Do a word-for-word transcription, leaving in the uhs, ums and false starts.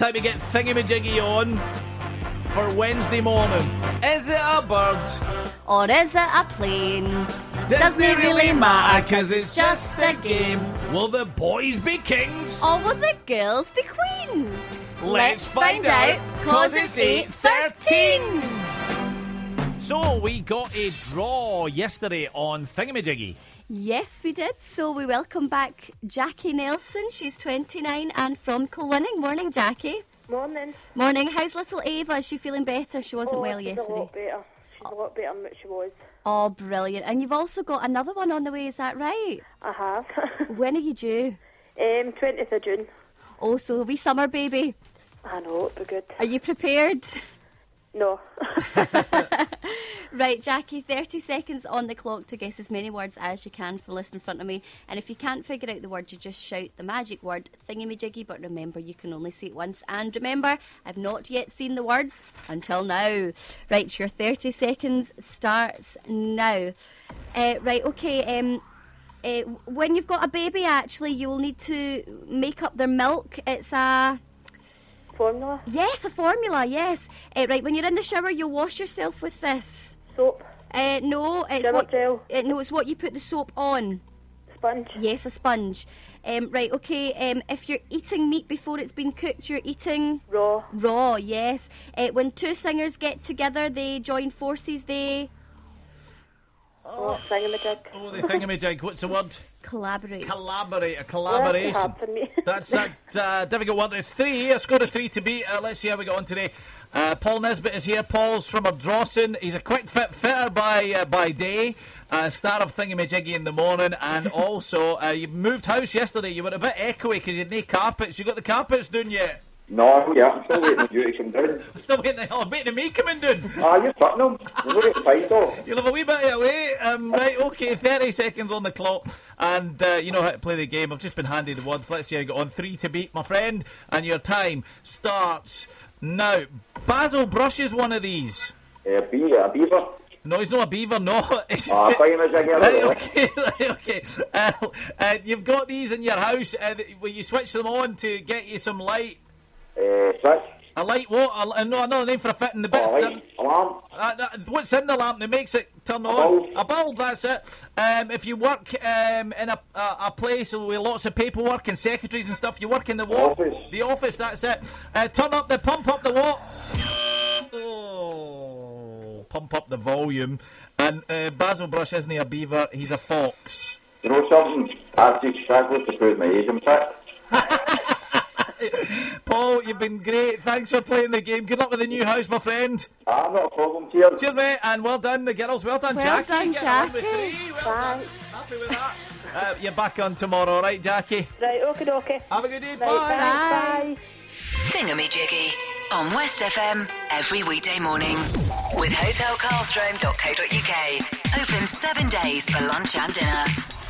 time to get Thingamajiggy on for Wednesday morning. Is it a bird? Or is it a plane? Doesn't it really matter, cause it's just a game. Will the boys be kings? Or will the girls be queens? Let's find out, cause it's eight thirteen. So we got a draw yesterday on Thingamajiggy. Yes, we did. So we welcome back Jackie Nelson. She's twenty-nine and from Kilwinning. Morning, Jackie. Morning. Morning. How's little Ava? Is she feeling better? She wasn't oh, well she's yesterday. a lot better. She's a lot better than what she was. Oh, brilliant. And you've also got another one on the way, is that right? I have. When are you due? Um, twentieth of June. Oh, so a wee summer baby. I know, it'll be good. Are you prepared? No. Right, Jackie, thirty seconds on the clock to guess as many words as you can for the list in front of me. And if you can't figure out the word, you just shout the magic word, Thingamajiggy. But remember, you can only say it once. And remember, I've not yet seen the words until now. Right, your thirty seconds starts now. Uh, right, okay, um... Uh, when you've got a baby, actually, you'll need to make up their milk. It's a... Formula? Yes, a formula, yes. Uh, right, when you're in the shower, you'll wash yourself with this. Soap? Uh, no, it's Shower what, gel? uh, no, it's what you put the soap on. Sponge? Yes, a sponge. Um, right, okay, um, if you're eating meat before it's been cooked, you're eating... Raw? Raw, yes. Uh, when two singers get together, they join forces, they... Oh, thingamajig. Oh, the Thingamajig. What's the word? Collaborate. Collaborate. A Well, collaboration. that's hard for me. That's a uh, difficult word. It's three. I scored a three to beat. Uh, let's see how we got on today. Uh, Paul Nisbet is here. Paul's from Ardrossan. He's a quick fit fitter by uh, by day, uh, star of Thingamajiggy in the morning, and also uh, you moved house yesterday. You were a bit echoey because you had no carpets. You got the carpets down yet? No, yeah, I'm still waiting on you to come down. Still waiting. Oh, I'm waiting on me coming down. Ah, you're fitting them. You're not outside though. You'll have a wee bit of a wait. Um, right, okay, thirty seconds on the clock. And uh, you know how to play the game. I've just been handed the words. Let's see how you got on. Three to beat, my friend. And your time starts now. Basil Brush is one of these. Uh, be a beaver. No, he's not a beaver, no. It's Ah, just- Thingamajiggy. Right, okay, right, okay. Uh, uh, you've got these in your house. Uh, where you switch them on to get you some light. Uh, switch. A light what? A, uh, no, another name for a fit in the bits. Oh, light. Alarm. Uh, uh, what's in the lamp that makes it turn on? bulb. A bulb, that's it. Um, if you work um, in a, a, a place with lots of paperwork and secretaries and stuff, you work in the what? Office. The office, that's it. Uh, turn up the, pump up the what? Oh, pump up the volume. And uh, Basil Brush isn't he a beaver, he's a fox. You know something? I've just struggled to prove my age, in fact. Paul, you've been great. Thanks for playing the game. Good luck with the new house, my friend. Ah, not a problem, cheers. Cheers, mate, and well done, the girls. Well done, Well Jackie. done, Getting on with Jackie. three. Well done. Happy with that. Uh, you're back on tomorrow, all right, Jackie? Right, okie dokie. Have a good day. Right, Bye. bye. Bye. Thingamajiggy on West F M every weekday morning with hotel carlstrom dot co dot uk. Open seven days for lunch and dinner.